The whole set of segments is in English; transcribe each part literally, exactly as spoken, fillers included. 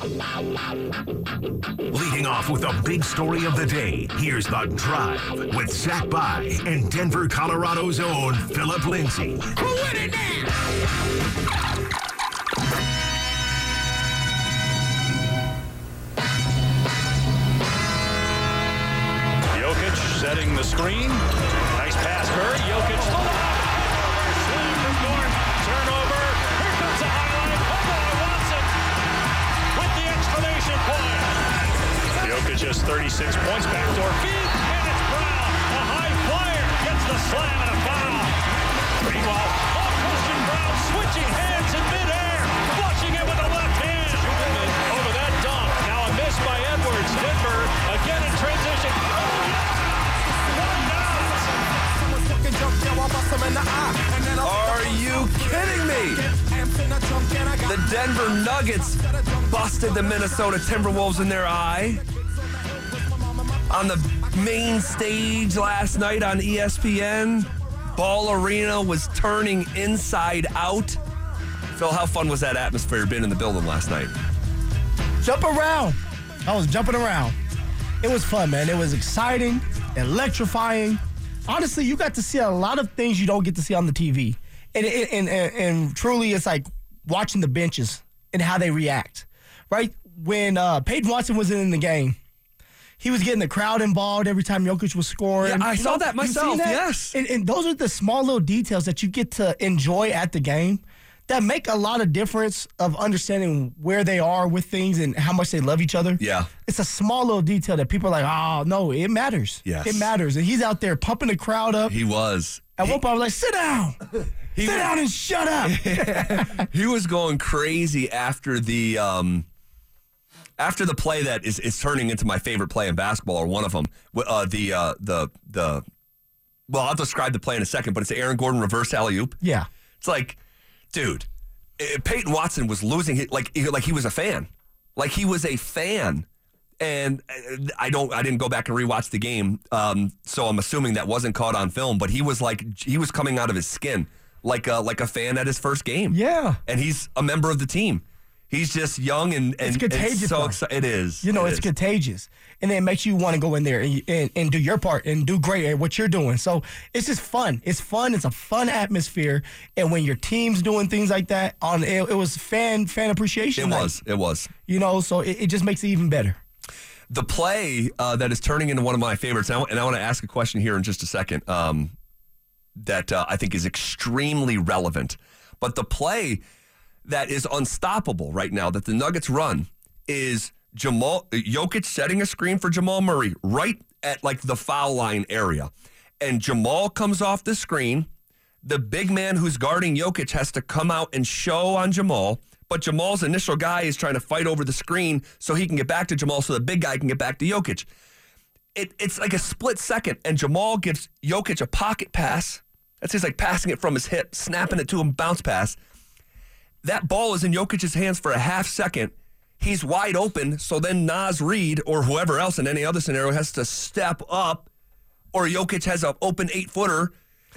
Leading off with the big story of the day, here's The Drive with Zach By and Denver, Colorado's own Philip Lindsay. Who win it now? Jokic setting the screen. Nice pass, Curry. Jokic. Slam from Gordon. Turnover. Here comes a highlight. Oh, Watson with the exclamation point. Jokic has thirty-six points. Backdoor feed. And it's Brown. A high flyer. Gets the slam and a foul. Meanwhile, oh, Christian Brown switching hands in midair. Flushing it with the left hand. Over that dunk. Now a miss by Edwards. Denver again in transition. Are you kidding me? The Denver Nuggets busted the Minnesota Timberwolves in their eye on the main stage last night on E S P N. Ball Arena was turning inside out. Phil, how fun was that atmosphere being in the building last night? Jump around. I was jumping around. It was fun, man. It was exciting, electrifying. Honestly, you got to see a lot of things you don't get to see on the T V. And, and, and, and truly, it's like watching the benches and how they react, right? When uh, Peyton Watson was in the game, he was getting the crowd involved every time Jokic was scoring. Yeah, I you saw know, that myself, that? yes. And, and those are the small little details that you get to enjoy at the game that make a lot of difference of understanding where they are with things and how much they love each other. Yeah. It's a small little detail that people are like, oh, no, it matters. Yes. It matters. And he's out there pumping the crowd up. He was. At he, one point, I was like, sit down. He sit was, down and shut up. He was going crazy after the um, after the play that is, is turning into my favorite play in basketball, or one of them. Uh, the, uh, the, the, well, I'll describe the play in a second, but it's the Aaron Gordon reverse alley-oop. Yeah. It's like, dude, Peyton Watson was losing it like like he was a fan, like he was a fan, and I don't I didn't go back and rewatch the game, um, so I'm assuming that wasn't caught on film. But he was like he was coming out of his skin, like a, like a fan at his first game. Yeah, and he's a member of the team. He's just young and, and it's contagious. And so exci- it is. You know, it it's is. contagious, and it makes you want to go in there and, and and do your part and do great at what you're doing. So it's just fun. It's fun. It's a fun atmosphere, and when your team's doing things like that, on it, it was fan fan appreciation. It night. was. It was. You know, so it, it just makes it even better. The play uh, that is turning into one of my favorites, and I, and I want to ask a question here in just a second um, that uh, I think is extremely relevant. But the play that is unstoppable right now that the Nuggets run is Jamal Jokic setting a screen for Jamal Murray right at like the foul line area. And Jamal comes off the screen. The big man who's guarding Jokic has to come out and show on Jamal. But Jamal's initial guy is trying to fight over the screen so he can get back to Jamal so the big guy can get back to Jokic. It, it's like a split second, and Jamal gives Jokic a pocket pass. That's just like passing it from his hip, snapping it to him, bounce pass. That ball is in Jokic's hands for a half second. He's wide open, so then Naz Reid or whoever else in any other scenario has to step up, or Jokic has an open eight-footer.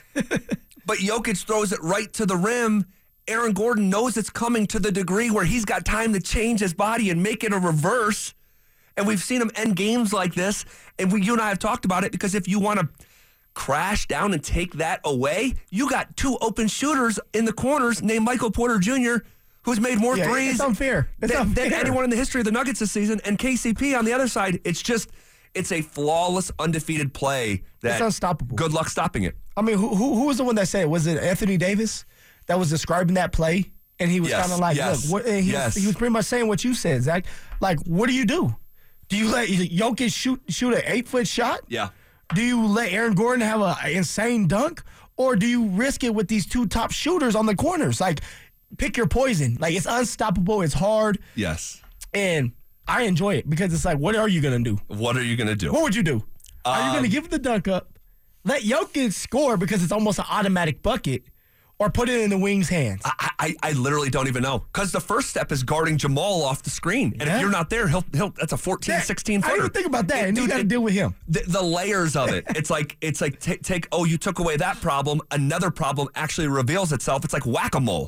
But Jokic throws it right to the rim. Aaron Gordon knows it's coming to the degree where he's got time to change his body and make it a reverse. And we've seen him end games like this, and we, you and I have talked about it, because if you want to crash down and take that away, you got two open shooters in the corners named Michael Porter Junior, who's made more Yeah, threes it's unfair. It's than, unfair. than anyone in the history of the Nuggets this season. And K C P on the other side, it's just, it's a flawless, undefeated play. That It's unstoppable. Good luck stopping it. I mean, who, who who was the one that said it? Was it Anthony Davis that was describing that play? And he was Yes, kind of like, yes, look, what, and he, yes. was, he was pretty much saying what you said, Zach. Like, what do you do? Do you let Jokic shoot shoot an eight-foot shot? Yeah. Do you let Aaron Gordon have an insane dunk? Or do you risk it with these two top shooters on the corners? Like, pick your poison. Like, it's unstoppable. It's hard. Yes. And I enjoy it because it's like, what are you going to do? What are you going to do? What would you do? Are you Um, going to give the dunk up, let Jokic score because it's almost an automatic bucket, or put it in the wing's hands? I, I, I literally don't even know. Because the first step is guarding Jamal off the screen. And Yeah. if you're not there, he'll he'll that's a fourteen, Yeah, sixteen I footer. didn't even think about that. It- and you dude, got to it- deal with him. The, the layers of it. It's like, it's like take, take, oh, you took away that problem. Another problem actually reveals itself. It's like whack-a-mole.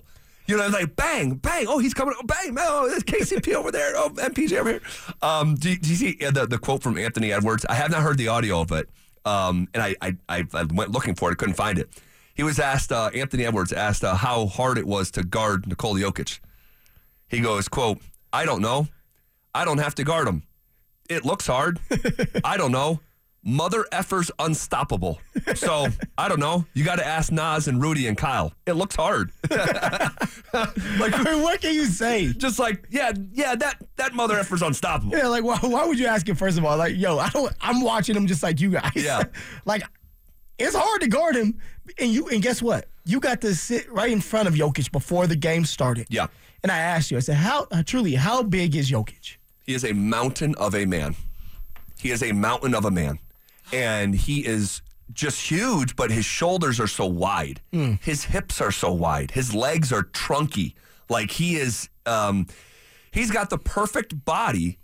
You know, like bang, bang. Oh, he's coming. Oh, bang, man. Oh, there's K C P over there. Oh, M P J over here. Um, do, do you see the, the quote from Anthony Edwards? I have not heard the audio of it, um, and I, I I I went looking for it. Couldn't find it. He was asked. Uh, Anthony Edwards asked uh, how hard it was to guard Nikola Jokic. He goes, "Quote: I don't know. I don't have to guard him. It looks hard. I don't know. Mother effer's unstoppable. So, I don't know. You got to ask Nas and Rudy and Kyle. It looks hard." Like, what can you say? Just like, yeah, yeah, that, that mother effer's unstoppable. Yeah, like, why, why would you ask him, first of all? Like, yo, I don't, I'm watching him just like you guys. Yeah. Like, it's hard to guard him. And you, and guess what? You got to sit right in front of Jokic before the game started. Yeah. And I asked you, I said, how, uh, truly, how big is Jokic? He is a mountain of a man. He is a mountain of a man. And he is just huge, but his shoulders are so wide. Mm. His hips are so wide. His legs are trunky. Like he is, um, he's got the perfect body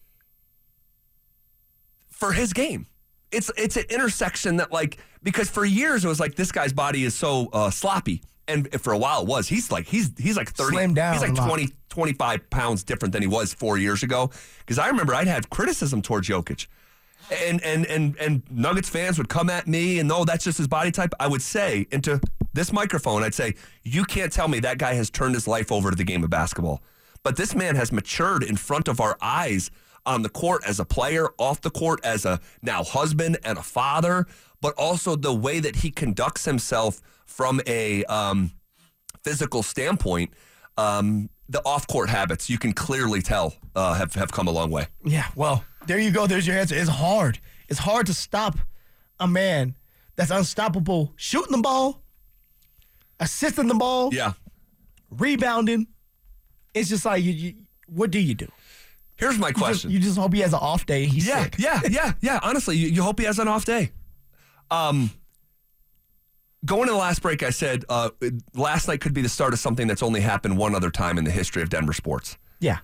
for his game. It's it's an intersection that like, because for years it was like this guy's body is so uh, sloppy. And for a while it was. He's like, he's he's like thirty, Slimmed down he's like a lot. twenty, twenty-five pounds different than he was four years ago. Because I remember I'd had criticism towards Jokic. And, and and and Nuggets fans would come at me and, no, that's just his body type. I would say into this microphone, I'd say, you can't tell me that guy has turned his life over to the game of basketball. But this man has matured in front of our eyes on the court as a player, off the court as a now husband and a father, but also the way that he conducts himself from a um, physical standpoint. Um, the off-court habits, you can clearly tell, uh, have, have come a long way. Yeah, well, there you go. There's your answer. It's hard. It's hard to stop a man that's unstoppable shooting the ball, assisting the ball, Yeah. rebounding. It's just like, you, you, what do you do? Here's my You just, question. you just hope he has an off day and he's yeah, sick. yeah, yeah, yeah. Honestly, you, you hope he has an off day. Um, going to the last break, I said uh, last night could be the start of something that's only happened one other time in the history of Denver sports. Yeah.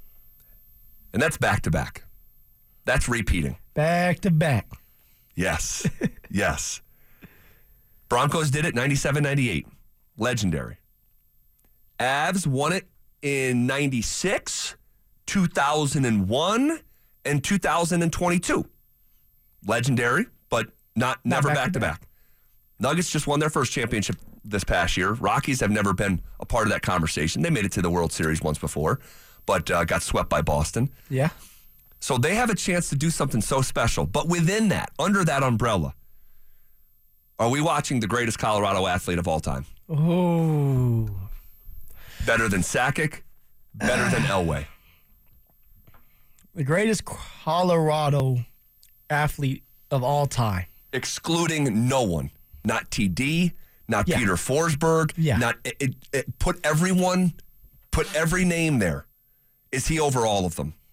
And that's back-to-back. That's repeating. Back to back. Yes. Yes. Broncos did it ninety-seven ninety-eight. Legendary. Avs won it in ninety-six, two thousand one, and two thousand twenty-two. Legendary, but not never back-to-back. Back. Nuggets just won their first championship this past year. Rockies have never been a part of that conversation. They made it to the World Series once before, but uh, got swept by Boston. Yeah. So they have a chance to do something so special. But within that, under that umbrella, are we watching the greatest Colorado athlete of all time? Oh. Better than Sakic, better than Elway. The greatest Colorado athlete of all time. Excluding no one. Not T D, not Yeah. Peter Forsberg, Yeah. not it, it, it, put everyone, put every name there. Is he over all of them?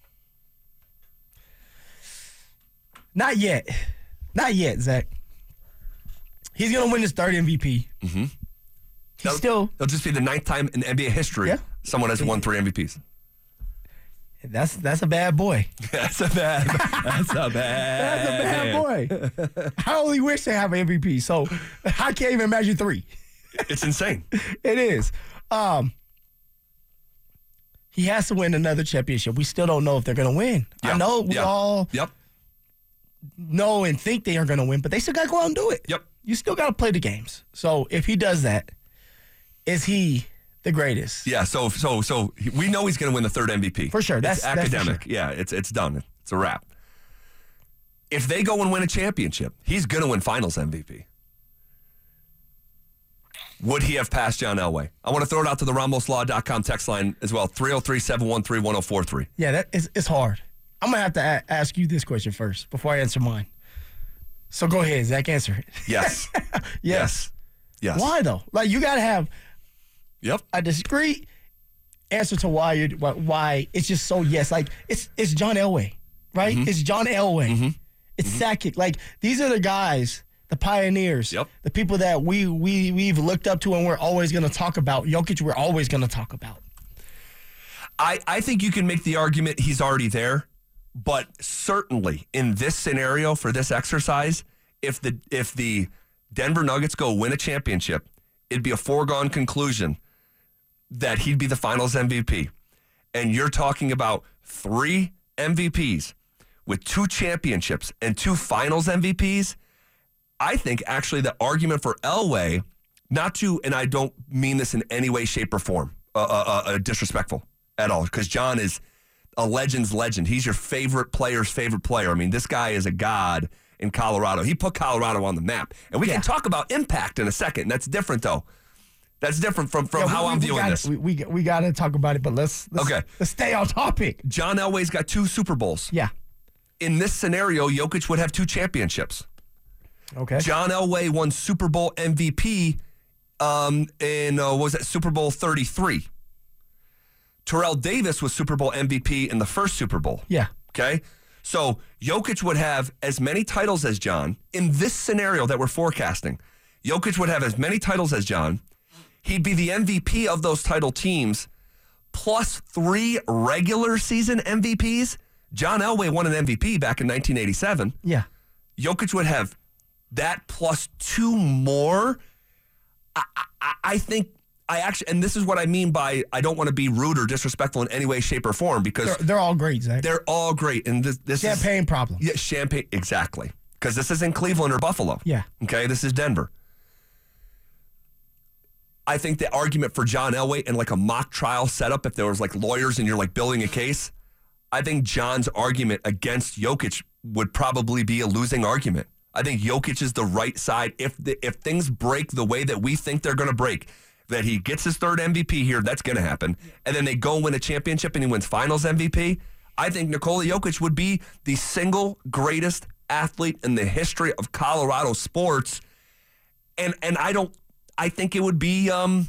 Not yet. Not yet, Zach. He's going to win his third M V P. Mm-hmm. He's That'll, still... It'll just be the ninth time in N B A history Yeah. someone has won three M V Ps. That's that's a bad boy. That's a bad, that's a bad, That's a bad boy. I only wish they have an M V P, so I can't even imagine three. It's insane. It is. Um, he has to win another championship. We still don't know if they're going to win. Yeah. I know we Yeah. all Yep. know and think they are going to win, but they still got to go out and do it. Yep. You still got to play the games. So if he does that, is he the greatest? Yeah, so so so he- we know he's going to win the third M V P. For sure. That's- it's that's for academic. sure. Yeah, it's it's done. It's a wrap. If they go and win a championship, he's going to win Finals M V P. Would he have passed John Elway? I want to throw it out to the Ramos Law dot com text line as well, three oh three, seven one three, one oh four three. Yeah, that is it's hard. I'm gonna have to a- ask you this question first before I answer mine. So go ahead, Zach, answer it. Yes. yes. Yes. Why though? Like you gotta have Yep. a discreet answer to why you're why, why it's just so yes. Like it's it's John Elway, right? Mm-hmm. It's John Elway. It's Sakic. Like these are the guys, the pioneers, Yep. the people that we we we've looked up to and we're always gonna talk about. Jokic, we're always gonna talk about. I, I think you can make the argument he's already there, but certainly in this scenario for this exercise, if the if the Denver Nuggets go win a championship, it'd be a foregone conclusion that he'd be the Finals M V P, and you're talking about three M V Ps with two championships and two Finals M V Ps, I think actually the argument for Elway, not to, and I don't mean this in any way, shape, or form, uh, uh, uh, disrespectful at all, because John is a legend's legend. He's your favorite player's favorite player. I mean, this guy is a god in Colorado. He put Colorado on the map. And we yeah. can talk about impact in a second. That's different, though. That's different from, from yeah, how we, I'm we viewing gotta, this. We, we, we got to talk about it, but let's, let's, okay. let's stay on topic. John Elway's got two Super Bowls. Yeah. In this scenario, Jokic would have two championships. Okay. John Elway won Super Bowl M V P um, in, uh, what was that, Super Bowl thirty-three. Terrell Davis was Super Bowl M V P in the first Super Bowl. Yeah. Okay? So Jokic would have as many titles as John. In this scenario that we're forecasting, Jokic would have as many titles as John. He'd be the M V P of those title teams, plus three regular season M V Ps. John Elway won an M V P back in nineteen eighty-seven. Yeah. Jokic would have that plus two more. I, I, I think I actually, and this is what I mean by I don't want to be rude or disrespectful in any way, shape, or form, because they're, they're all great, Zach. They're all great, and this, this champagne is, problem. Yeah, champagne, exactly. Because this isn't Cleveland or Buffalo. Yeah. Okay, this is Denver. I think the argument for John Elway in like a mock trial setup, if there was like lawyers and you're like building a case, I think John's argument against Jokic would probably be a losing argument. I think Jokic is the right side. If the, if things break the way that we think they're going to break, that he gets his third M V P here, that's going to happen, and then they go win a championship and he wins Finals M V P, I think Nikola Jokic would be the single greatest athlete in the history of Colorado sports. And and I don't, I think it would be um,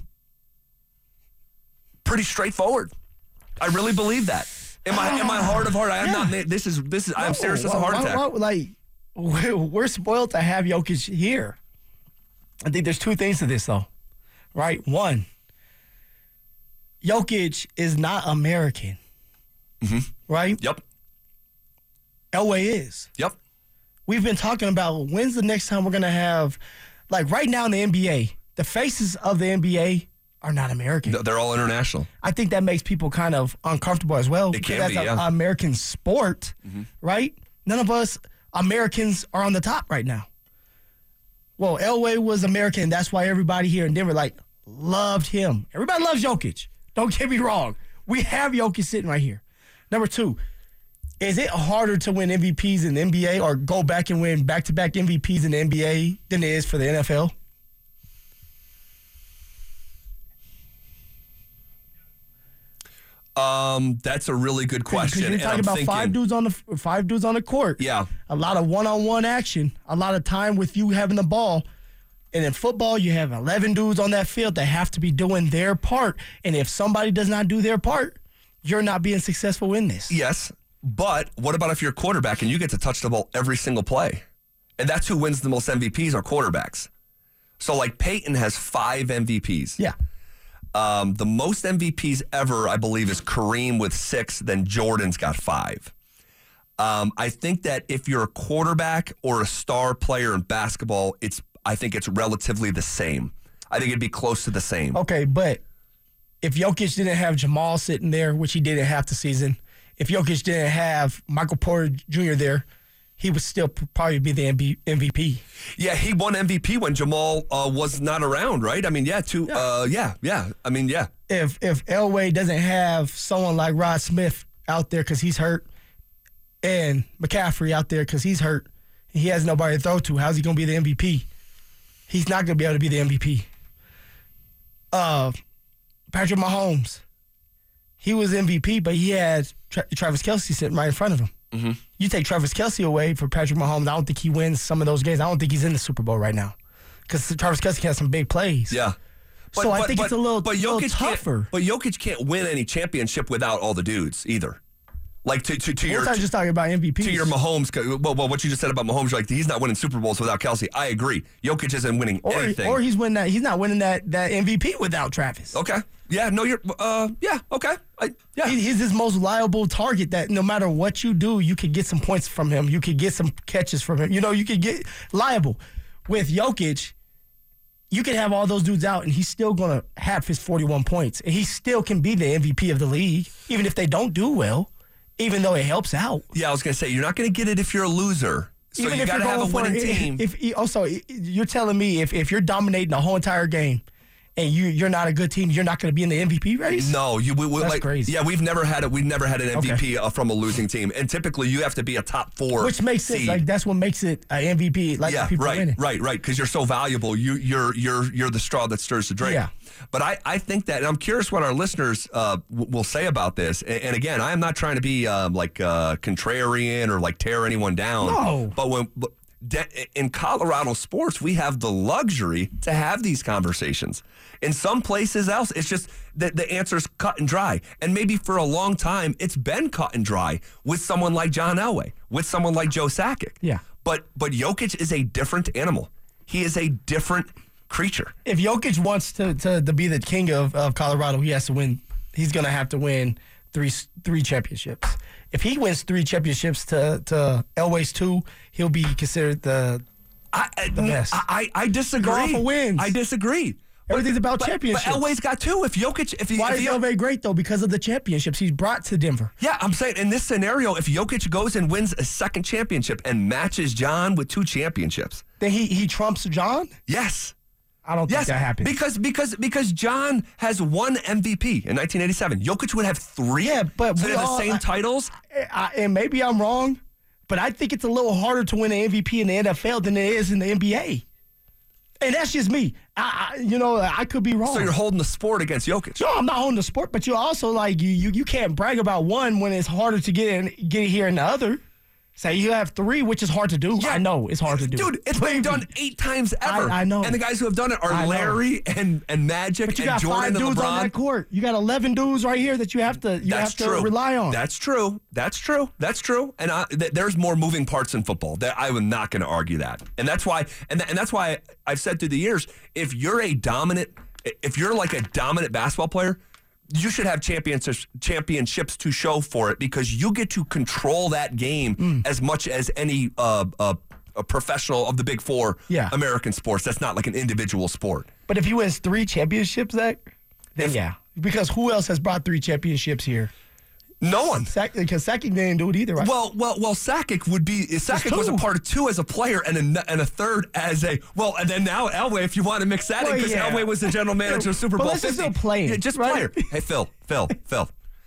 pretty straightforward. I really believe that. Am I am I heart of heart? I am Yeah. not. This is this is. I'm serious. It's a Why- heart why- attack. why- like, we're we're spoiled to have Jokic here. I think there's two things to this, though. Right? One, Jokic is not American. Mm-hmm. Right? Yep. Elway is. Yep. We've been talking about when's the next time we're going to have, like right now in the N B A, the faces of the N B A are not American. They're all international. I think that makes people kind of uncomfortable as well. It can because be, that's an yeah. American sport, Mm-hmm. right? None of us Americans are on the top right now. Well, Elway was American. That's why everybody here in Denver, like, loved him. Everybody loves Jokic. Don't get me wrong. We have Jokic sitting right here. Number two, is it harder to win M V Ps in the N B A or go back and win back-to-back M V Ps in the N B A than it is for the N F L? Um, that's a really good question. Because you're and talking I'm about thinking, five dudes on the five dudes on the court. Yeah. A lot of one-on-one action. A lot of time with you having the ball. And in football, you have eleven dudes on that field that have to be doing their part. And if somebody does not do their part, you're not being successful in this. Yes, but what about if you're a quarterback and you get to touch the ball every single play? And that's who wins the most M V Ps are quarterbacks. So, like, Peyton has five M V Ps. Yeah. Um, the most M V Ps ever, I believe, is Kareem with six. Then Jordan's got five. Um, I think that if you're a quarterback or a star player in basketball, it's I think it's relatively the same. I think it'd be close to the same. Okay, but if Jokic didn't have Jamal sitting there, which he did in half the season, if Jokic didn't have Michael Porter Junior there, he would still probably be the M V P. Yeah, he won M V P when Jamal uh, was not around, right? I mean, yeah, two, Yeah. Uh, yeah, yeah. I mean, yeah. If if Elway doesn't have someone like Rod Smith out there because he's hurt, and McCaffrey out there because he's hurt, and he has nobody to throw to, how's he going to be the M V P? He's not going to be able to be the M V P. Uh, Patrick Mahomes, he was M V P, but he had Tra- Travis Kelce sitting right in front of him. Mm-hmm. You take Travis Kelce away for Patrick Mahomes, I don't think he wins some of those games. I don't think he's in the Super Bowl right now because Travis Kelce has some big plays. Yeah. So I think it's a little- but little Jokic tougher. Can't, but Jokic can't win any championship without all the dudes either. Like to to, to We're your not just talking about M V Ps. to your Mahomes. Well, well, what you just said about Mahomes, you're like he's not winning Super Bowls without Kelce. I agree. Jokic isn't winning or, anything. or he's winning that. He's not winning that that M V P without Travis. Okay. Yeah. No. You're. Uh. Yeah. Okay. I, yeah. He, he's his most liable target. That no matter what you do, you could get some points from him. You could get some catches from him. You know, you could get liable. With Jokic, you can have all those dudes out, and he's still going to have his forty-one points. And he still can be the M V P of the league, even if they don't do well, even though it helps out. Yeah, I was going to say, you're not going to get it if you're a loser. So even you if got to you're have a going winning for, team. If, if also, you're telling me if, if you're dominating the whole entire game and you you're not a good team, you're not going to be in the M V P race? No, you we, we, That's like crazy. Yeah, we've never had it. We've never had an M V P Okay. uh, from a losing team, and typically you have to be a top four, Which makes sense. seed. Like that's what makes it an M V P. Like yeah, people right, winning. right, right. Because you're so valuable, you you're you're you're the straw that stirs the drink. Yeah. But I, I think that, and I'm curious what our listeners uh, w- will say about this. And, and again, I am not trying to be um, like uh, contrarian or like tear anyone down. No. But when but de- in Colorado sports, we have the luxury to have these conversations. In some places else, it's just that the answer's cut and dry. And maybe for a long time, it's been cut and dry with someone like John Elway, with someone like Joe Sakic. Yeah. But but Jokic is a different animal. He is a different creature. If Jokic wants to, to, to be the king of, of Colorado, he has to win. He's going to have to win three three championships. If he wins three championships to, to Elway's two, he'll be considered the I, I, The best. I, I, I disagree. Go off of wins. I disagree. Everything's about but, championships. But Elway's got two. If Jokic, if he, Why if is he, Elway great, though? Because of the championships he's brought to Denver. yeah, I'm saying in this scenario, if Jokic goes and wins a second championship and matches John with two championships, Then he, he trumps John? yes. I don't think Yes, that happens. because because because John has one M V P in nineteen eighty-seven. Jokic would have three. Yeah, but so we they're the all- same I- titles. I, and maybe I'm wrong, but I think it's a little harder to win an M V P in the N F L than it is in the N B A. And that's just me. I, I you know, I could be wrong. So you're holding the sport against Jokic. No, I'm not holding the sport, but you also like you, you you can't brag about one when it's harder to get in, get here in the other. Say you have three, which is hard to do. Yeah. I know it's hard to do, Dude, it's been done eight times ever. I- I know. And the guys who have done it are I know. Larry and, and Magic But you and got Jordan five and dudes LeBron. on that court. You got eleven dudes right here that you have to you That's have to true. rely on. That's true. That's true. That's true. And I, th- there's more moving parts in football. That I am not going to argue that. And that's why. And th- and that's why I've said through the years, if you're a dominant, if you're like a dominant basketball player, you should have championships championships to show for it because you get to control that game Mm. as much as any uh, uh, a professional of the Big Four Yeah. American sports. That's not like an individual sport. But if he wins three championships, Zach, then If- yeah. Because who else has brought three championships here? No one. Sack, because Sakic didn't do it either, right? Well, well, well. Sakic would be. Sakic was a two. part of two as a player, and a, and a third as a. Well, and then now Elway, if you want to mix that in, Well, because yeah. Elway was the general manager of Super But Bowl let's just fifty. still playing, Yeah, just right? player. Hey, Phil, Phil, Phil.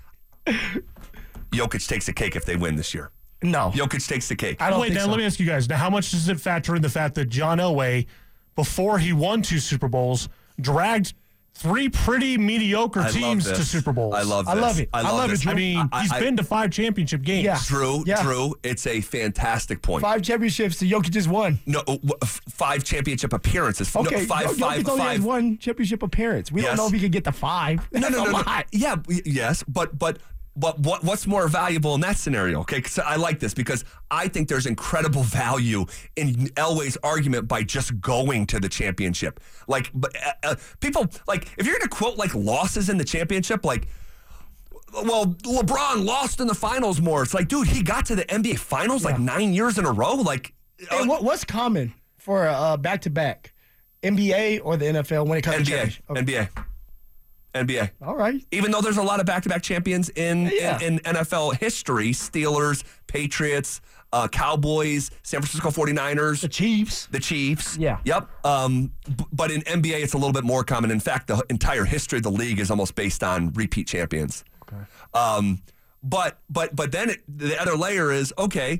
Jokic takes the cake if they win this year. no. Jokic takes the cake. I don't Wait, think now so. let me ask you guys. Now, how much does it factor in the fact that John Elway, before he won two Super Bowls, dragged three pretty mediocre I love teams to this. Super Bowls? I love. I This. love it. I I love, love this. it, Drew. I mean, I- he's I- been to five championship games. Yeah. Drew, Yeah. Drew, it's a fantastic point. Five championships to Jokic just won. No, uh, w- f- five championship appearances. Okay, no, five, Jokic five, only five. has one championship appearance. We Yes. don't know if he can get to five. No, That's no, a no, no. lot. Yeah, y- yes, but but but what what's more valuable in that scenario? Okay, 'cause I like this because I think there's incredible value in Elway's argument by just going to the championship. Like, but uh, uh, people like if you're going to quote like losses in the championship, like. Well, LeBron lost in the finals more. It's like, dude, he got to the N B A finals like Yeah. nine years in a row. Like, uh, And what, what's common for uh, back-to-back? N B A or the N F L when it comes N to B A, championship? Okay. N B A, N B A. All right. Even though there's a lot of back-to-back champions in, Yeah. in, in N F L history, Steelers, Patriots, uh, Cowboys, San Francisco forty-niners, The Chiefs. the Chiefs. Yeah. Yep. Um, b- but in N B A, it's a little bit more common. In fact, the entire history of the league is almost based on repeat champions. Okay. Um, but but but then it, the other layer is, okay,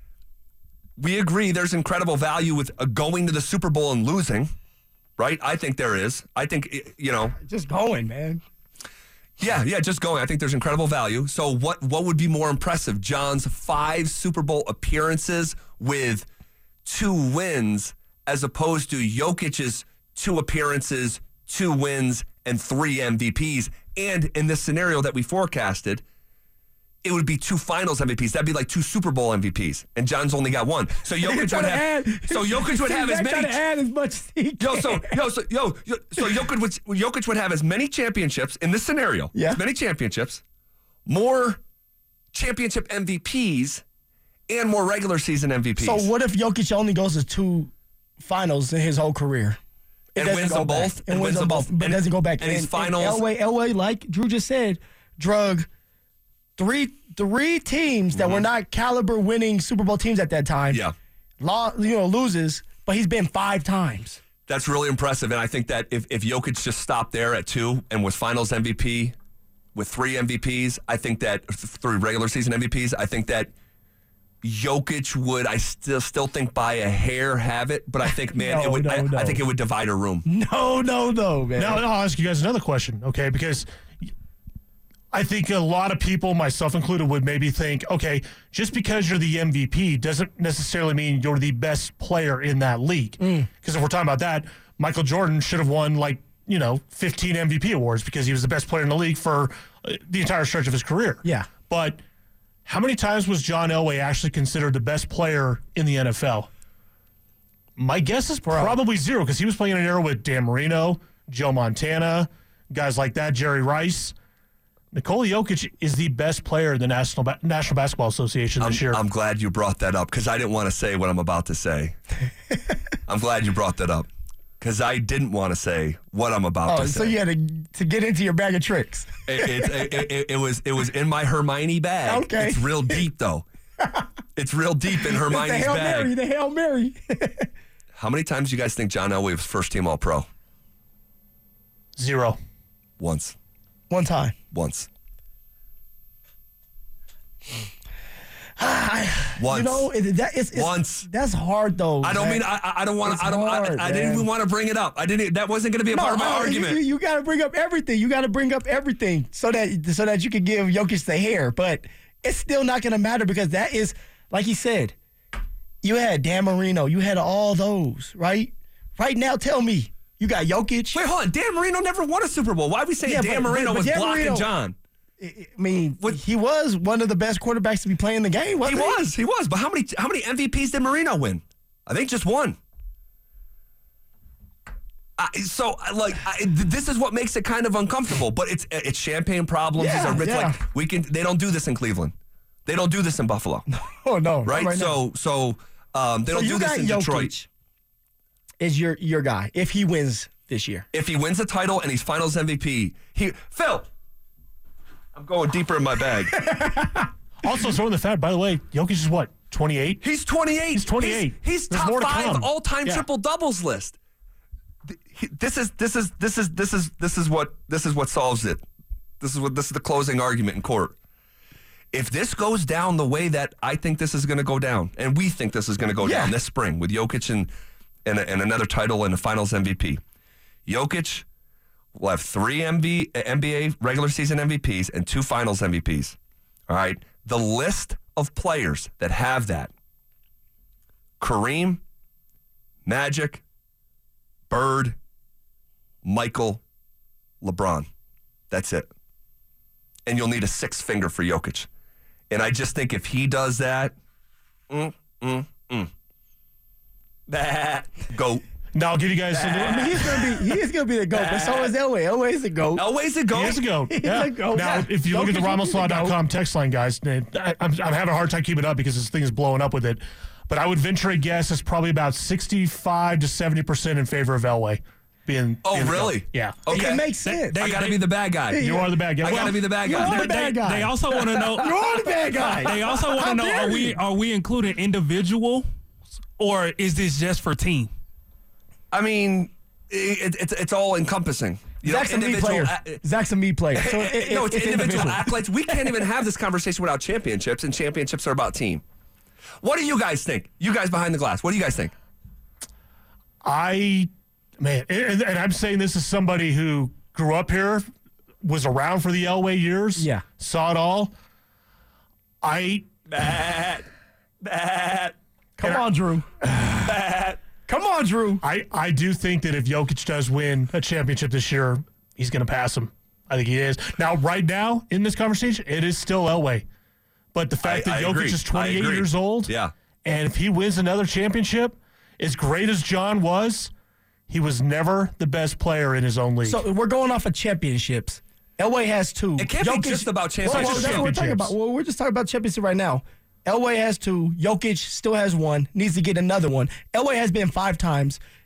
we agree there's incredible value with uh, going to the Super Bowl and losing, right? I think there is. I think, you know, Just going, man. yeah, yeah, just going. I think there's incredible value. So what what would be more impressive? John's five Super Bowl appearances with two wins as opposed to Jokic's two appearances, two wins, and three M V Ps. And in this scenario that we forecasted, it would be two finals M V Ps. That'd be like two Super Bowl M V Ps. And John's only got one. So You're Jokic would trying to have add- So Jokic would have as Zach many trying to add as much as he Yo, can. so yo, so yo, yo so Jokic would Jokic would have as many championships in this scenario. Yeah. As many championships, more championship M V Ps, and more regular season M V Ps. So what if Jokic only goes to two finals in his whole career? It and doesn't wins go them back. both. And wins them both, but and, doesn't go back. And, his and finals. Elway, Elway, like Drew just said, drug three three teams that Mm-hmm. were not caliber winning Super Bowl teams at that time. Yeah. Law, you know, loses, but he's been five times. That's really impressive. And I think that if, if Jokic just stopped there at two and was finals M V P with three M V Ps, I think that three regular season M V Ps, I think that Jokic would, I still still think by a hair have it, but I think, man, No, it would, no, I, no. I think it would divide a room. No, no, no, man. Now, I'll ask you guys another question, okay? Because I think a lot of people, myself included, would maybe think, okay, just because you're the M V P doesn't necessarily mean you're the best player in that league. Because if we're talking about that, Michael Jordan should have won, like, you know, fifteen M V P awards because he was the best player in the league for uh, the entire stretch of his career. Yeah. But how many times was John Elway actually considered the best player in the N F L? My guess is probably zero, because he was playing in an era with Dan Marino, Joe Montana, guys like that, Jerry Rice. Nikola Jokic is the best player in the National ba- National Basketball Association I'm, this year. I'm glad you brought that up because I didn't want to say what I'm about to say. I'm glad you brought that up because I didn't want to say what I'm about oh, to so say. you had to, to get into your bag of tricks. It, it, it, it, it was it was in my Hermione bag. Okay. It's real deep though. It's real deep in the Hermione's Hail bag. Mary, the Hail Mary. How many times do you guys think John Elway was first team All Pro? Zero. Once. One time. Once. You Once. know, it, that, it's, it's, Once. That's hard, though. I don't man. mean I. I don't want It's to. I don't. hard, I, I didn't man. even want to bring it up. I didn't. That wasn't going to be a part of my oh, argument. You, you, got to bring up everything. You got to bring up everything so that so that you can give Jokic the hair. But it's still not going to matter because that is, like he said, you had Dan Marino. You had all those, right? Right now, tell me, you got Jokic. Wait, hold on. Dan Marino never won a Super Bowl. Why are we saying Yeah, Dan but- Marino but- but was Dan blocking Marino- John? I mean, he was one of the best quarterbacks to be playing the game, He wasn't he? was. He was. But how many how many M V Ps did Marino win? I think just one. I, so, like, I, th- this is what makes it kind of uncomfortable. But it's it's champagne problems. These Yeah, are rich. yeah. Like we can. They don't do this in Cleveland. They don't do this in Buffalo. Oh no, Right. not now. so so um, they So don't you do this got in Detroit. Jokic is your your guy if he wins this year. If he wins a title and he's Finals M V P, he Phil. I'm going deeper in my bag. Also, throwing the fact, by the way, Jokic is what, twenty-eight? He's twenty-eight. He's twenty-eight. He's, he's There's top more to five come. all-time Yeah. triple doubles list. Th- he- This is this is this is this is this is what this is what solves it. This is what this is the closing argument in court. If this goes down the way that I think this is going to go down, and we think this is going to go Yeah. down this spring with Jokic and and, and another title and a Finals M V P, Jokic will have three M V, N B A regular season M V Ps and two Finals M V Ps. All right, the list of players that have that: Kareem, Magic, Bird, Michael, LeBron. That's it. And you'll need a sixth finger for Jokic. And I just think if he does that, mm, mm, mm, that goat. Now, I'll give you guys. I mean, he's gonna be he's gonna be the goat, but so is Elway. Elway's the goat. Elway's a goat. He is a goat. He's Yeah. a goat. Now, Yeah. if you look at the Jokic will be Ramos the Law dot com goat. text line, guys, I, I'm, I'm having a hard time keeping up because this thing is blowing up with it. But I would venture a guess it's probably about sixty-five to seventy percent in favor of Elway being. Oh, being the really? GOAT. Yeah. Okay. It makes sense. I got to be the bad guy. You are the bad guy. I got to Well, be the bad you guy. are the bad they, guy. they also want to know. You're the bad guy. They also want How to know: dare Are we you? are we including individual, or is this just for team? I mean, it, it's it's all encompassing. You Zach's a know, me individual. player. Zach's a me player. So it, it, no, it's, it's individual individual. accolades. We can't even have this conversation without championships, and championships are about team. What do you guys think? You guys behind the glass. What do you guys think? I, man, and, and I'm saying this as somebody who grew up here, was around for the Elway years. Yeah. Saw it all. I. Bad, bad, Come on, Drew. bad. Come on, Drew. I, I do think that if Jokic does win a championship this year, he's going to pass him. I think he is. Now, right now, in this conversation, it is still Elway. But the fact I- that I Jokic agree. is I twenty-eight agree. years old, Yeah. and if he wins another championship, as great as John was, he was never the best player in his own league. So we're going off of championships. Elway has two. It can't be just about Well, well, championships. that's what we're talking about. Well, we're just talking about championship right now. Elway has two. Jokic still has one. Needs to get another one. Elway has been five times.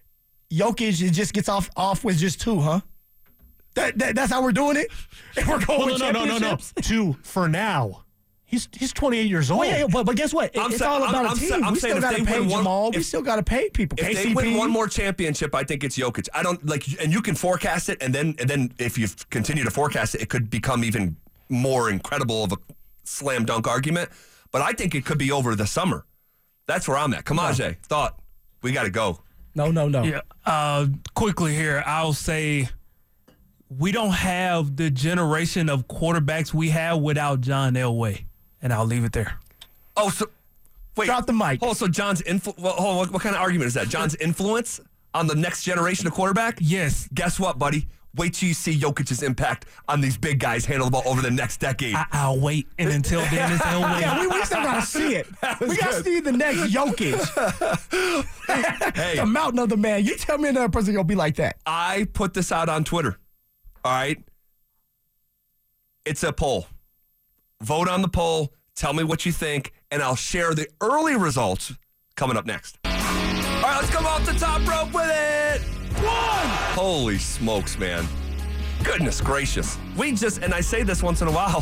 Jokic it just gets off off with just two, huh? That, that that's how we're doing it. And we're going Well, with no, no, no, no, no. championships? Two for now. He's he's twenty-eight years old. Oh, yeah, yeah, but, but guess what? It- I'm it's sa- all I'm- about I'm a sa- team. I'm we saying still if got to they pay win one- Jamal. we if- still got to pay people. If K C P. they win one more championship, I think it's Jokic. I don't like, and you can forecast it, and then and then if you continue to forecast it, it could become even more incredible of a slam dunk argument. But I think it could be over the summer. That's where I'm at. Kamaje, thought we got to go. No, no, no. Yeah. Uh, quickly here, I'll say we don't have the generation of quarterbacks we have without John Elway, and I'll leave it there. Oh, so wait. Drop the mic. Oh, so John's influ- well, hold on, what, what kind of argument is that? John's influence on the next generation of quarterback? Yes. Guess what, buddy? Wait till you see Jokic's impact on these big guys handle the ball over the next decade. I, I'll wait, and until then, it's Elway. Yeah, we, we still got to see it. We got to good. see the next Jokic. Hey. The mountain of the man. You tell me another person going to be like that. I put this out on Twitter. All right? It's a poll. Vote on the poll. Tell me what you think, and I'll share the early results coming up next. All right, let's come off the top rope with it. One! Holy smokes, man. Goodness gracious. We just, and I say this once in a while,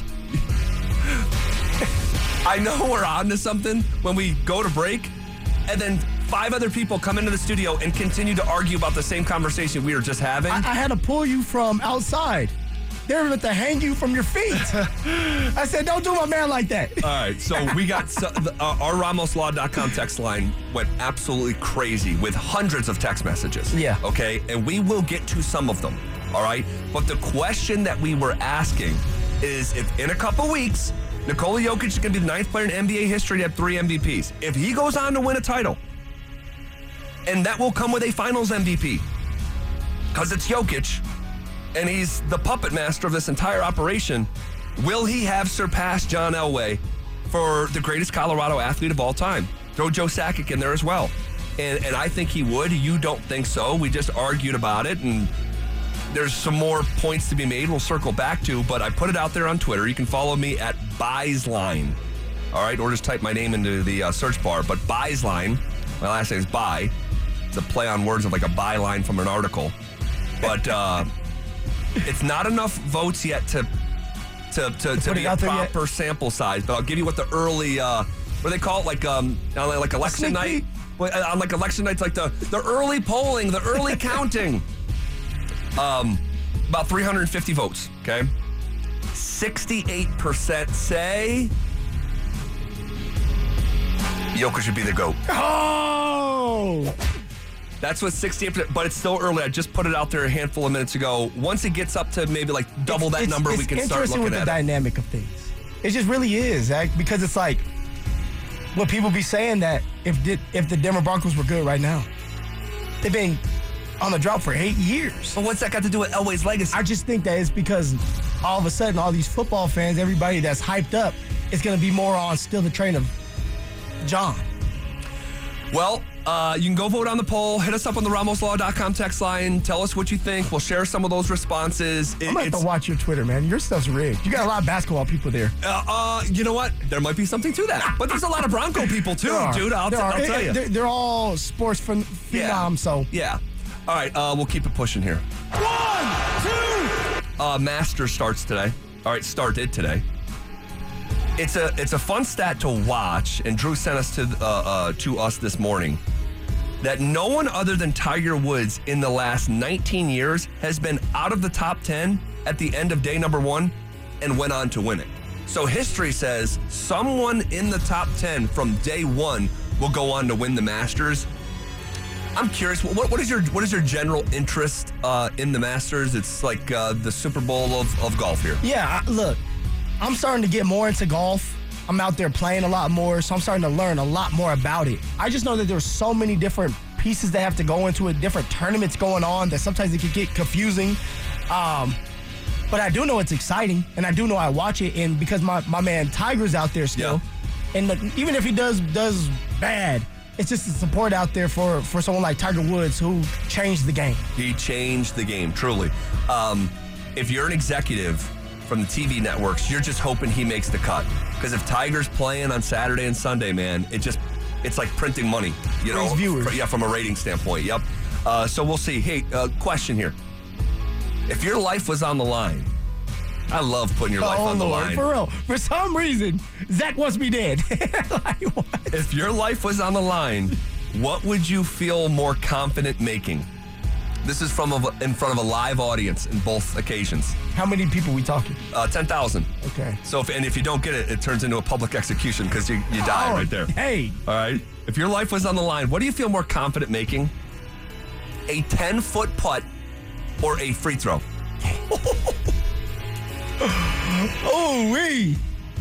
I know we're on to something when we go to break, and then five other people come into the studio and continue to argue about the same conversation we were just having. I, I had to pull you from outside. They were meant to hang you from your feet. I said, don't do my man like that. All right, so we got so, the, uh, our Ramos Law dot com text line went absolutely crazy with hundreds of text messages. Yeah. Okay, and we will get to some of them. All right, but the question that we were asking is, if in a couple weeks, Nikola Jokic is going to be the ninth player in N B A history to have three M V Ps. If he goes on to win a title, and that will come with a Finals M V P, because it's Jokic. And he's the puppet master of this entire operation. Will he have surpassed John Elway for the greatest Colorado athlete of all time? Throw Joe Sakic in there as well. And and I think he would. You don't think so. We just argued about it, and there's some more points to be made we'll circle back to, but I put it out there on Twitter. You can follow me at Buysline. All right, or just type my name into the uh, search bar. But Buysline, my last name is Buy. It's a play on words of like a byline from an article. But... uh it's not enough votes yet to to to, to put be it a out there yet? proper sample size, but I'll give you what the early uh, what do they call it, like um on like election sneak night. peek? Well, on like election nights, like the the early polling, the early counting. Um, about three hundred fifty votes. Okay, sixty-eight percent say Jokic should be the GOAT. Oh! That's what sixty-eight percent, but it's still early. I just put it out there a handful of minutes ago. Once it gets up to maybe like double that It's- number, it's we can start interesting looking with at the it. dynamic of things. It just really is, Zach, because it's like what people be saying that if the, if the Denver Broncos were good right now, they've been on the drought for eight years. But what's that got to do with Elway's legacy? I just think that it's because all of a sudden all these football fans, everybody that's hyped up, is going to be more on still the train of John. Well, uh, you can go vote on the poll. Hit us up on the Ramos Law dot com text line. Tell us what you think. We'll share some of those responses. It, I'm going to have it's- to watch your Twitter, man. Your stuff's rigged. You got a lot of basketball people there. uh, uh, you know what? There might be something to that. But there's a lot of Bronco people too, There are. dude. I'll, There t- are. I'll tell you. They're, they're all sports phen- phenom, so. Yeah. All right, uh, we'll keep it pushing here. One, two. Uh, Masters starts today. All right, started today. It's a it's a fun stat to watch, and Drew sent us to uh, uh, to us this morning that no one other than Tiger Woods in the last nineteen years has been out of the top ten at the end of day number one and went on to win it. So history says someone in the top ten from day one will go on to win the Masters. I'm curious, what, what is your what is your general interest uh, in the Masters? It's like uh, the Super Bowl of, of golf here. Yeah, I, look, I'm starting to get more into golf. I'm out there playing a lot more, so I'm starting to learn a lot more about it. I just know that there's so many different pieces that have to go into it, different tournaments going on, that sometimes it can get confusing. Um, but I do know it's exciting, and I do know I watch it, and because my, my man Tiger's out there still, Yeah. and look, even if he does does bad, it's just the support out there for, for someone like Tiger Woods who changed the game. He changed the game, truly. Um, if you're an executive from the T V networks, you're just hoping he makes the cut. Because if Tiger's playing on Saturday and Sunday, man, it just it's like printing money, you know, Brings viewers. fr- yeah, from a rating standpoint. Yep. Uh, so we'll see. Hey, uh, question here. If your life was on the line, I love putting your life oh, on the Lord, line. for real. For some reason, Zach wants me dead. Like, what? If your life was on the line, what would you feel more confident making? This is from a, in front of a live audience in both occasions. How many people we talking? Uh, ten thousand. Okay. So, if, and if you don't get it, it turns into a public execution because you, you die Oh, right there. Hey. All right. If your life was on the line, what do you feel more confident making? A ten-foot putt or a free throw? Oh, wee.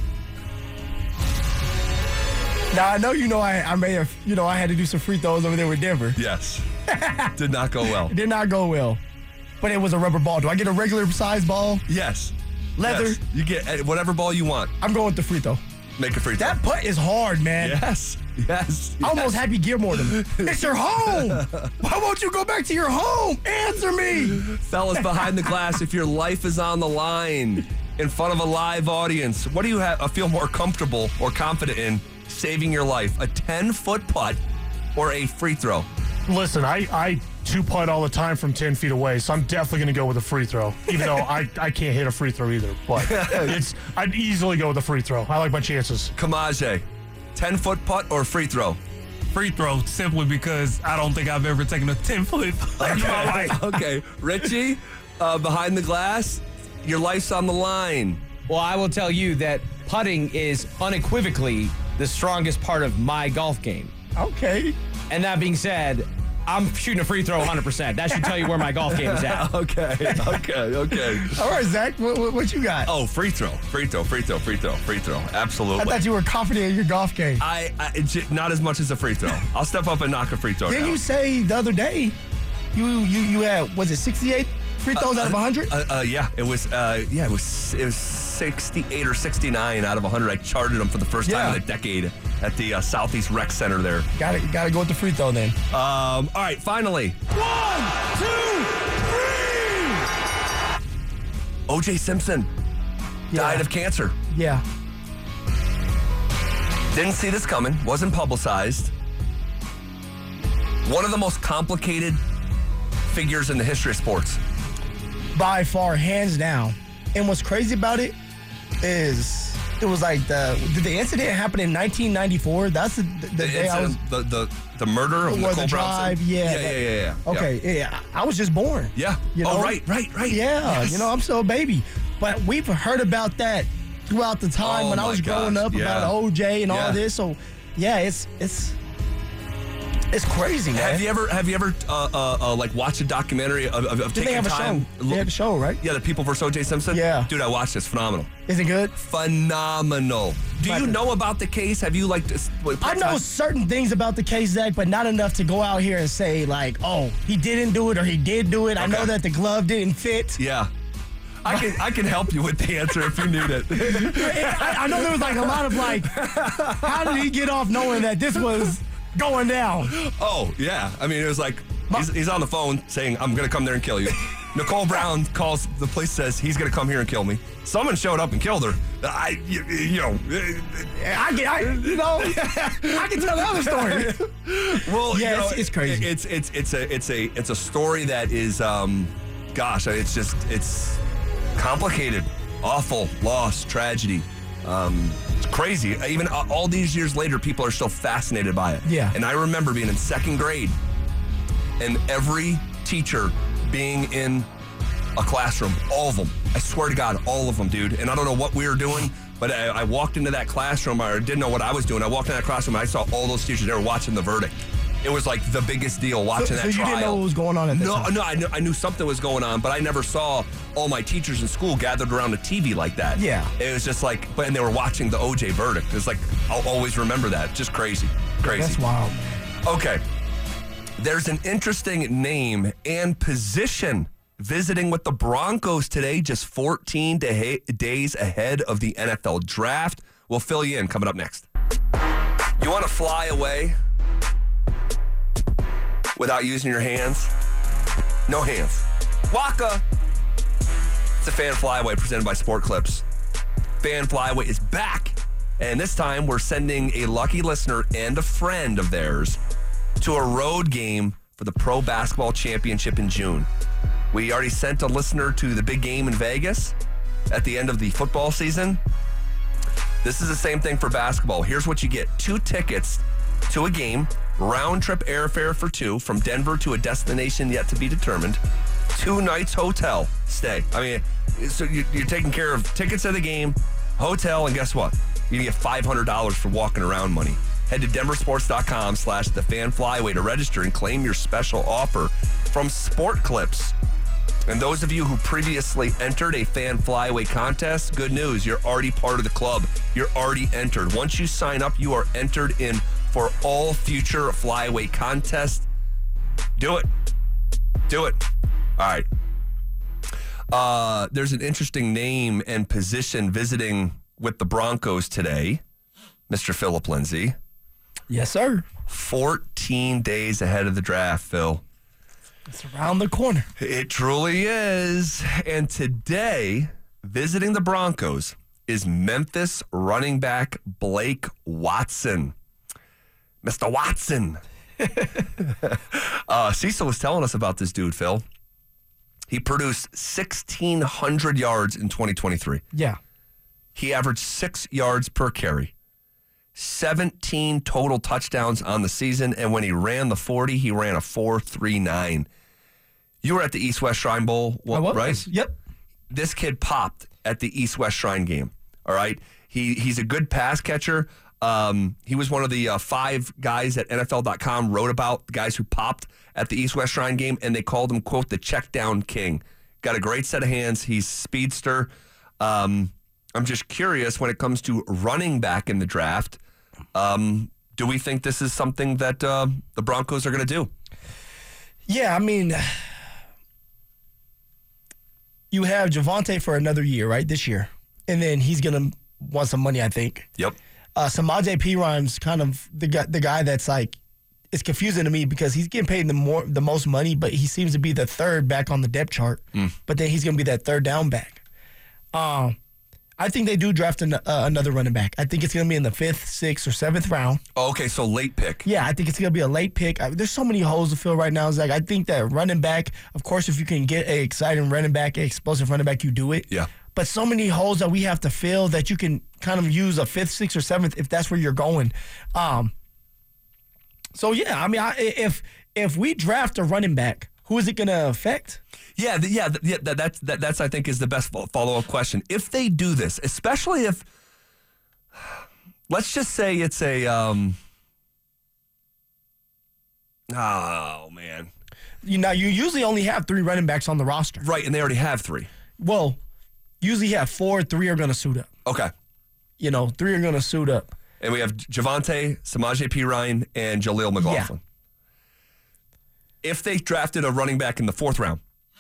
Now, I know you know I, I may have, you know, I had to do some free throws over there with Denver. Yes. Did not go well. It did not go well. But it was a rubber ball. Do I get a regular size ball? Yes. Leather? Yes. You get uh, whatever ball you want. I'm going with the free throw. Make a free throw. That putt is hard, man. Yes. Yes. I almost yes. Happy Gilmore them. It's your home. Why won't you go back to your home? Answer me. Fellas behind the glass, if your life is on the line in front of a live audience, what do you have, uh, feel more comfortable or confident in saving your life? A ten-foot putt or a free throw? Listen, I, I two putt all the time from ten feet away, so I'm definitely going to go with a free throw, even though I, I can't hit a free throw either. But it's I'd easily go with a free throw. I like my chances. Kamaje, ten-foot putt or free throw? Free throw, simply because I don't think I've ever taken a ten-foot in my life. Okay. Richie, uh, behind the glass, your life's on the line. Well, I will tell you that putting is unequivocally the strongest part of my golf game. Okay. And that being said, I'm shooting a free throw one hundred percent. That should tell you where my golf game is at. Okay. Okay. Okay. All right, Zach, what, what, what you got? Oh, free throw. Free throw. Free throw. Free throw. Free throw. Absolutely. I thought you were confident in your golf game. I, I it's not as much as a free throw. I'll step up and knock a free throw Didn't down. you say the other day you you you had, was it sixty-eight free throws out of one hundred? Uh, uh, yeah, it was. Uh, yeah, it was. It was sixty-eight or sixty-nine out of one hundred. I charted them for the first time Yeah. in a decade at the uh, Southeast Rec Center there. Got it. Got to go with the free throw then. Um, all right, finally, One, two, three. O J Simpson died of cancer. Yeah. Didn't see this coming. Wasn't publicized. One of the most complicated figures in the history of sports. By far, hands down. And what's crazy about it is it was like the did the incident happen in nineteen ninety-four? That's the, the, the The, day I was. incident, the, the the murder of Or Nicole the drive, Brownson. yeah, yeah, that- yeah, yeah, yeah. Okay, yeah. I was just born. Yeah. You Oh, know? right, right, right. Yeah, Yes. you know, I'm still a baby. But we've heard about that throughout the time Oh, when I my was growing gosh, up yeah. about O J and Yeah. all this. So, yeah, it's it's it's crazy, man. Have you ever have you ever uh, uh, uh, like watched a documentary of, of, of Did taking they have a time? show? They had a show, right? Yeah, the People versus O J Simpson. Yeah. dude, I watched this. Phenomenal, Is it good? phenomenal. Do you Like- know about the case? Have you like? Just, what, I know certain things about the case, Zach, but not enough to go out here and say like, oh, he didn't do it or he did do it. I know Okay. that the glove didn't fit. Yeah, I can I can help you with the answer if you need it. I, I know there was like a lot of like, how did he get off knowing that this was going down? Oh yeah, I mean it was like he's, he's on the phone saying I'm gonna come there and kill you. Nicole Brown calls the police, says he's gonna come here and kill me. Someone showed up and killed her. I you, you know. I get, I, you know, I can tell the other story. Well, Yeah, you know, it's- it's crazy. It's it's it's a it's a it's a story that is, um, gosh, it's just it's complicated, awful, loss, tragedy. Um, it's crazy. Even uh, all these years later, people are still fascinated by it. Yeah. And I remember being in second grade, and every teacher being in a classroom, all of them. I swear to God, all of them, dude. And I don't know what we were doing, but I, I walked into that classroom. I didn't know what I was doing. I walked in that classroom and I saw all those teachers. They were watching the verdict. It was like the biggest deal watching So- that so you trial. didn't know what was going on at that no, time? No, I knew, I knew something was going on, but I never saw all my teachers in school gathered around a T V like that. Yeah. It was just like, but and they were watching the O J verdict. It's like, I'll always remember that. Just crazy. Crazy. That's wild. Okay. There's an interesting name and position visiting with the Broncos today, just fourteen da- days ahead of the N F L draft. We'll fill you in coming up next. You want to fly away without using your hands? No hands. Waka! It's a fan flyaway presented by Sport Clips. Fan flyaway is back, and this time we're sending a lucky listener and a friend of theirs to a road game for the Pro Basketball Championship in June. We already sent a listener to the big game in Vegas at the end of the football season. This is the same thing for basketball. Here's what you get. Two tickets to a game, round-trip airfare for two from Denver to a destination yet to be determined, two nights hotel stay. I mean, so you, you're taking care of tickets to the game, hotel, and guess what? You're going to get five hundred dollars for walking around money. Head to denversports.com slash the fan flyway to register and claim your special offer from Sport Clips. And those of you who previously entered a fan flyway contest, good news, you're already part of the club. You're already entered. Once you sign up, you are entered in for all future flyway contests. Do it. Do it. All right. Uh, there's an interesting name and position visiting with the Broncos today, Mister Philip Lindsay. Yes, sir. fourteen days ahead of the draft, Phil. It's around the corner. It truly is. And today, visiting the Broncos is Memphis running back Blake Watson. Mister Watson. uh, Cecil was telling us about this dude, Phil. He produced sixteen hundred yards in twenty twenty-three. Yeah. He averaged six yards per carry. seventeen total touchdowns on the season, and when he ran the forty, he ran a four three nine. You were at the East-West Shrine Bowl, I was. right? Yep. This kid popped at the East-West Shrine game, all right? He He's a good pass catcher. Um, he was one of the uh, five guys that N F L dot com wrote about, the guys who popped at the East-West Shrine game, and they called him, quote, the check down king. Got a great set of hands. He's speedster. Um, I'm just curious when it comes to running back in the draft, um, do we think this is something that uh, the Broncos are going to do? Yeah, I mean, you have Javonte for another year, right, this year. And then he's going to want some money, I think. Yep. Uh, Samaje Perine kind of the guy, the guy that's like, it's confusing to me because he's getting paid the more the most money, but he seems to be the third back on the depth chart. Mm. But then he's going to be that third down back. Um, I think they do draft an, uh, another running back. I think it's going to be in the fifth, sixth, or seventh round. Oh, okay, so late pick. Yeah, I think it's going to be a late pick. I, there's so many holes to fill right now, Zach. I think that running back, of course, if you can get an exciting running back, an explosive running back, you do it. Yeah. But so many holes that we have to fill that you can kind of use a fifth, sixth, or seventh if that's where you're going. Um, so, yeah, I mean, I, if if we draft a running back, who is it going to affect? Yeah, the, yeah, the, yeah. That, that's that, that's I think is the best follow up question. If they do this, especially if, let's just say it's a, um, oh man, You know, you usually only have three running backs on the roster, right? And they already have three. Well, usually you have four. Three are going to suit up. Okay, You know, three are going to suit up. and we have Javonte, Samaje Perine, and Jaleel McLaughlin. Yeah. If they drafted a running back in the fourth round.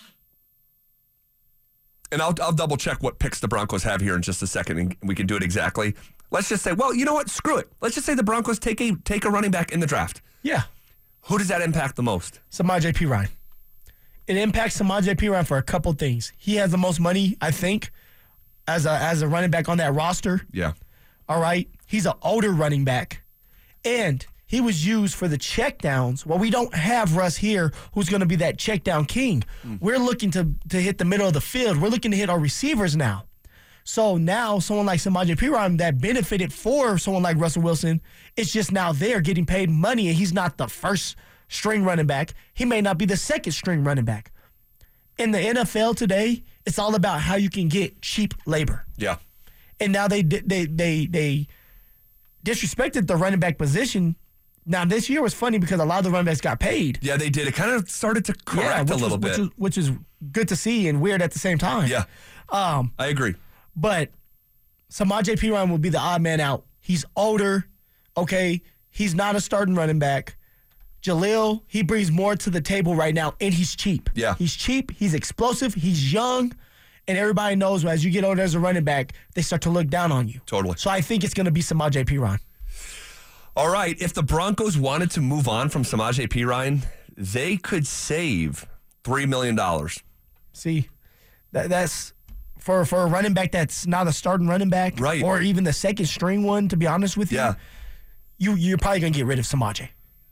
And I'll, I'll double check what picks the Broncos have here in just a second, and we can do it exactly. Let's just say, well, you know what? Screw it. Let's just say the Broncos take a take a running back in the draft. Yeah. Who does that impact the most? Samaje Perine. It impacts Samaje Perine for a couple things. He has the most money, I think, as a as a running back on that roster. Yeah. All right. He's an older running back. And he was used for the checkdowns. Well, we don't have Russ here who's going to be that checkdown king. Mm. We're looking to, to hit the middle of the field. We're looking to hit our receivers now. So now someone like Samaje Perine that benefited for someone like Russell Wilson, it's just now they're getting paid money, and he's not the first string running back. He may not be the second string running back. In the N F L today, it's all about how you can get cheap labor. Yeah. And now they they they they disrespected the running back position. Now, this year was funny because a lot of the running backs got paid. Yeah, they did. It kind of started to correct yeah, a little was, bit. Which is, which is good to see and weird at the same time. Yeah, um, I agree. But Samaje Perine will be the odd man out. He's older, okay? He's not a starting running back. Jaleel, he brings more to the table right now, and he's cheap. Yeah. He's cheap. He's explosive. He's young. And everybody knows as you get older as a running back, they start to look down on you. Totally. So I think it's going to be Samaje Perine. All right, if the Broncos wanted to move on from Samaje Perine, they could save three million dollars. See, that, that's for, for a running back that's not a starting running back, right? Or even the second string one, to be honest with you. Yeah. You, you're probably going to get rid of Samaje.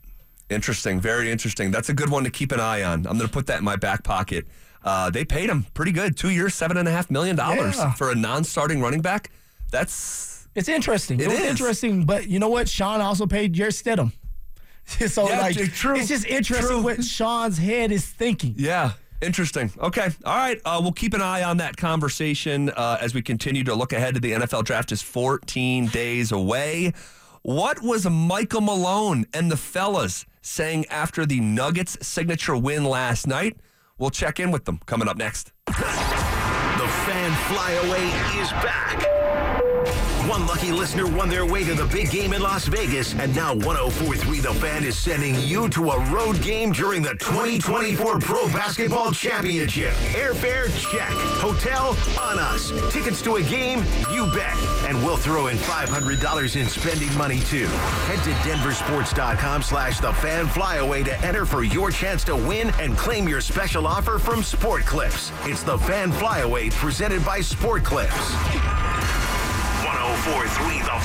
Interesting. Very interesting. That's a good one to keep an eye on. I'm going to put that in my back pocket. Uh, they paid him pretty good. Two years, seven and a half million dollars Yeah. for a non-starting running back. That's It's interesting. It, It was is. interesting, but you know what? Sean also paid Jarrett Stidham. So Yeah, like, t- true. it's just interesting True. what Sean's head is thinking. yeah. Interesting. Okay. All right. Uh, we'll keep an eye on that conversation uh, as we continue to look ahead to the N F L draft. Is fourteen days away. What was Michael Malone and the fellas saying after the Nuggets signature win last night? We'll check in with them coming up next. The Fan Flyaway is back. One lucky listener won their way to the big game in Las Vegas, and now one oh four point three The Fan is sending you to a road game during the twenty twenty-four Pro Basketball Championship. Airfare, check. Hotel, on us. Tickets to a game, you bet. And we'll throw in five hundred dollars in spending money, too. Head to denversports.com slash The Fan Flyaway to enter for your chance to win and claim your special offer from Sport Clips. It's The Fan Flyaway presented by Sport Clips. one oh four point three The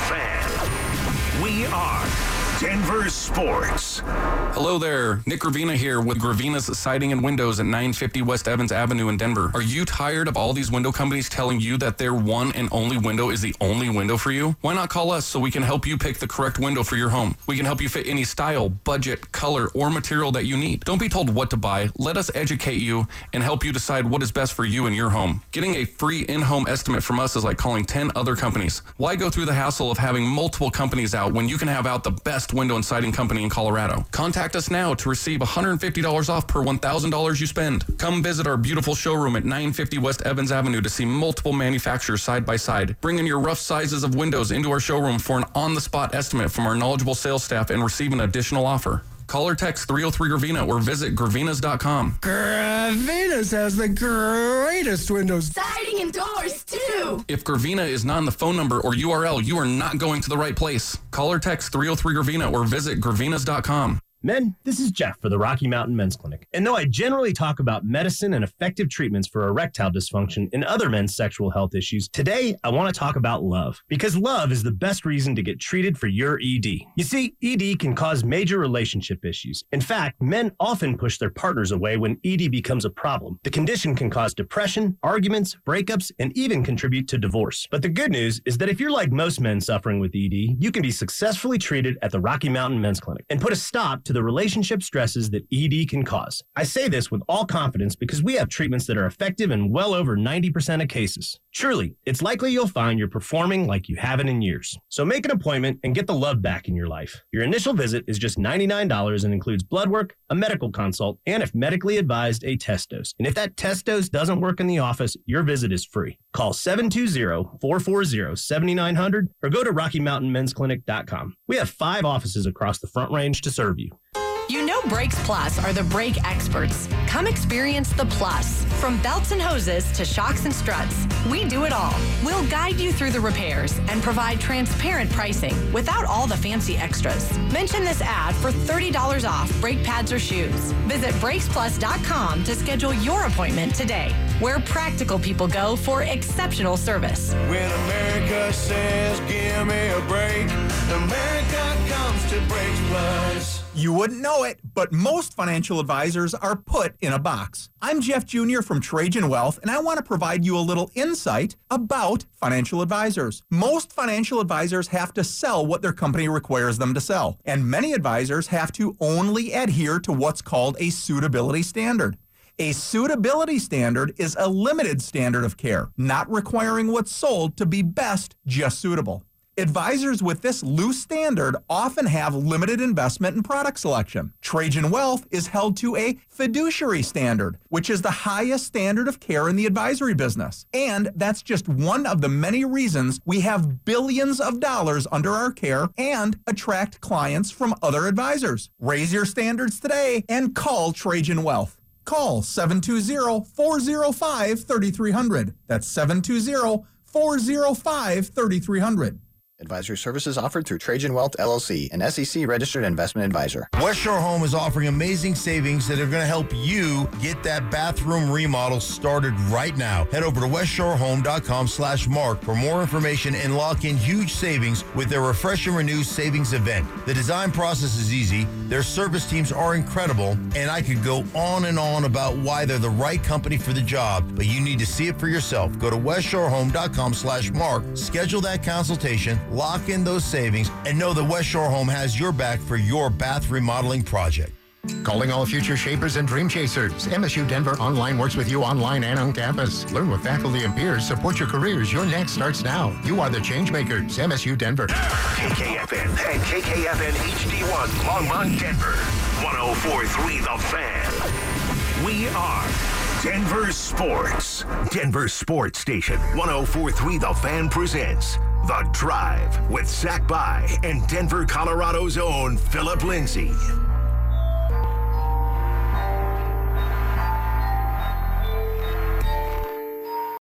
Fan. We are Denver Sports. Hello there, Nick Gravina here with Gravina's Siding and Windows at nine fifty West Evans Avenue in Denver. Are you tired of all these window companies telling you that their one and only window is the only window for you? Why not call us so we can help you pick the correct window for your home? We can help you fit any style, budget, color, or material that you need. Don't be told what to buy. Let us educate you and help you decide what is best for you and your home. Getting a free in-home estimate from us is like calling ten other companies. Why go through the hassle of having multiple companies out when you can have out the best window and siding company in Colorado? Contact us now to receive one hundred fifty dollars off per one thousand dollars you spend. Come visit our beautiful showroom at nine fifty West Evans Avenue to see multiple manufacturers side by side. Bring in your rough sizes of windows into our showroom for an on-the-spot estimate from our knowledgeable sales staff and receive an additional offer. Call or text three oh three Gravina or visit gravinas dot com. Gravinas has the greatest windows. Siding and doors, too. If Gravina is not in the phone number or U R L, you are not going to the right place. Call or text three oh three Gravina or visit gravinas dot com. Men, this is Jeff for the Rocky Mountain Men's Clinic. And though I generally talk about medicine and effective treatments for erectile dysfunction and other men's sexual health issues, today I want to talk about love. Because love is the best reason to get treated for your E D. You see, E D can cause major relationship issues. In fact, men often push their partners away when E D becomes a problem. The condition can cause depression, arguments, breakups, and even contribute to divorce. But the good news is that if you're like most men suffering with E D, you can be successfully treated at the Rocky Mountain Men's Clinic and put a stop to to the relationship stresses that E D can cause. I say this with all confidence because we have treatments that are effective in well over ninety percent of cases. Truly, it's likely you'll find you're performing like you haven't in years. So make an appointment and get the love back in your life. Your initial visit is just ninety-nine dollars and includes blood work, a medical consult, and if medically advised, a test dose. And if that test dose doesn't work in the office, your visit is free. Call seven two zero, four four zero, seven nine zero zero or go to rocky mountain men's clinic dot com. We have five offices across the Front Range to serve you. You know Brakes Plus are the brake experts. Come experience the Plus. From belts and hoses to shocks and struts, we do it all. We'll guide you through the repairs and provide transparent pricing without all the fancy extras. Mention this ad for thirty dollars off brake pads or shoes. Visit brakes plus dot com to schedule your appointment today, where practical people go for exceptional service. When America says, give me a break, America comes to Brakes Plus. You wouldn't know it, but most financial advisors are put in a box. I'm Jeff Junior from Trajan Wealth, and I want to provide you a little insight about financial advisors. Most financial advisors have to sell what their company requires them to sell, and many advisors have to only adhere to what's called a suitability standard. A suitability standard is a limited standard of care, not requiring what's sold to be best, just suitable. Advisors with this loose standard often have limited investment and product selection. Trajan Wealth is held to a fiduciary standard, which is the highest standard of care in the advisory business. And that's just one of the many reasons we have billions of dollars under our care and attract clients from other advisors. Raise your standards today and call Trajan Wealth. Call seven two zero, four zero five, three three zero zero. That's seven two zero, four zero five, three three zero zero. Advisory services offered through Trajan Wealth, L L C, an S E C-registered investment advisor. West Shore Home is offering amazing savings that are going to help you get that bathroom remodel started right now. Head over to westshorehome.com slash mark for more information and lock in huge savings with their Refresh and Renew Savings Event. The design process is easy, their service teams are incredible, and I could go on and on about why they're the right company for the job, but you need to see it for yourself. Go to westshorehome.com slash mark, schedule that consultation, lock in those savings, and know that West Shore Home has your back for your bath remodeling project. Calling all future shapers and dream chasers. M S U Denver Online works with you online and on campus. Learn with faculty and peers. Support your careers. Your next starts now. You are the change makers. M S U Denver. K K F N and K K F N H D one, Longmont, Denver. one oh four point three The Fan. We are Denver Sports. Denver Sports Station one oh four point three The Fan presents The Drive with Zach By and Denver, Colorado's own Philip Lindsay.